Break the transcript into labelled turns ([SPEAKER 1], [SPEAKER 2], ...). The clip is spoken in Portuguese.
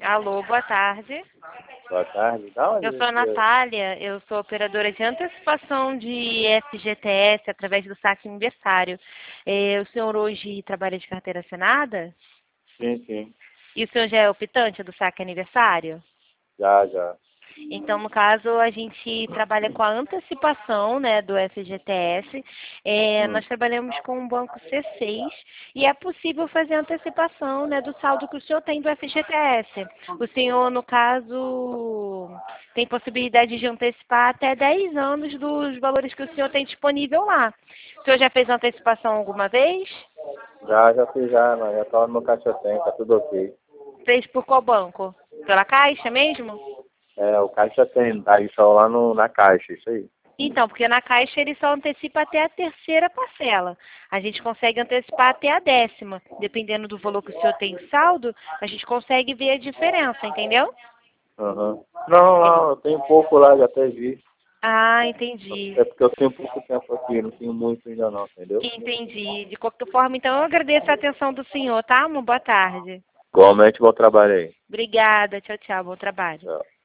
[SPEAKER 1] Alô, boa tarde.
[SPEAKER 2] Boa tarde. Da onde
[SPEAKER 1] Eu sou a Natália, eu sou operadora de antecipação de FGTS através do saque aniversário. O senhor hoje trabalha de carteira assinada?
[SPEAKER 2] Sim, sim.
[SPEAKER 1] E o senhor já é optante do saque aniversário?
[SPEAKER 2] Já.
[SPEAKER 1] Então, no caso, a gente trabalha com a antecipação, né, do FGTS. Nós trabalhamos com o banco C6 e é possível fazer a antecipação, né, do saldo que o senhor tem do FGTS. O senhor, no caso, tem possibilidade de antecipar até 10 anos dos valores que o senhor tem disponível lá. O senhor já fez antecipação alguma vez?
[SPEAKER 2] Já fiz mas já tá no meu caixa tem, tá tudo ok.
[SPEAKER 1] Fez por qual banco? Pela Caixa mesmo?
[SPEAKER 2] O caixa tem, tá aí só lá na caixa, isso aí.
[SPEAKER 1] Então, porque na Caixa ele só antecipa até a terceira parcela. A gente consegue antecipar até a 10ª. Dependendo do valor que o senhor tem em saldo, a gente consegue ver a diferença, entendeu?
[SPEAKER 2] Não, eu tenho pouco lá, já até vi.
[SPEAKER 1] Ah, entendi.
[SPEAKER 2] É porque eu tenho pouco tempo aqui, não tenho muito ainda não, entendeu?
[SPEAKER 1] Entendi. De qualquer forma, então, eu agradeço a atenção do senhor, tá? Uma boa tarde.
[SPEAKER 2] Igualmente, bom trabalho aí.
[SPEAKER 1] Obrigada. Tchau, tchau. Bom trabalho.
[SPEAKER 2] Tchau.